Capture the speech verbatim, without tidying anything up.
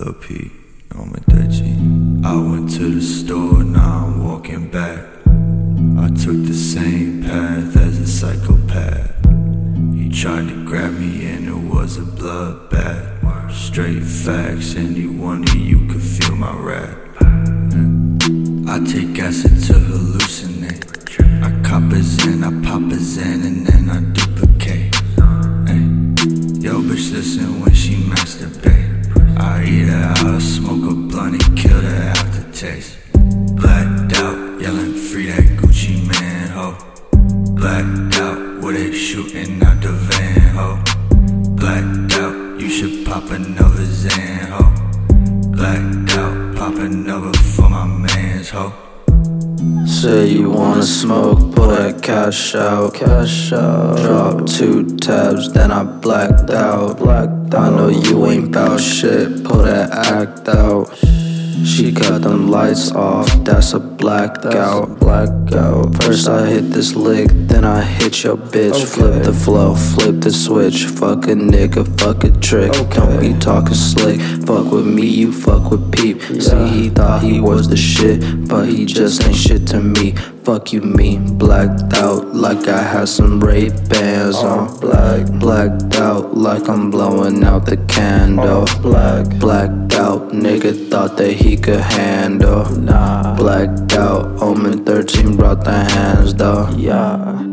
Lil P, Omen thirteen. I went to the store, now I'm walking back. I took the same path as a psychopath. He tried to grab me and it was a bloodbath. Straight facts, any one of you could feel my rap. I take acid to hallucinate. I cop a Zen, I pop a Zen, and then I duplicate. Ay. Yo, bitch, listen when she masturbate. I eat her out, smoke a blunt and kill the aftertaste. Blacked out, yelling free that Gucci man, ho. Blacked out, where they shooting out the van, ho. Blacked out, you should pop another Zan, ho. Blacked out, pop another for my mans, ho. Say you wanna smoke, pull that cash out, cash out. Drop two tabs, then I blacked out, blacked out. I know you ain't bout shit, pull that act out. She cut them lights off, that's a blackout, blackout. First I hit this lick, then I hit your bitch. Okay. Flip the flow, flip the switch. Fuck a nigga, fuck a trick. Okay. Don't be talking slick. Fuck with me, you fuck with Peep. Yeah. See, he thought he was the shit, but he just ain't shit to me. Fuck you, me, blacked out like I had some Ray-Bans on. Black, blacked out like I'm blowing out the candle. Black, blacked out, nigga thought that he could handle. Nah, blacked out, Omen thirteen brought the hands though. Yeah.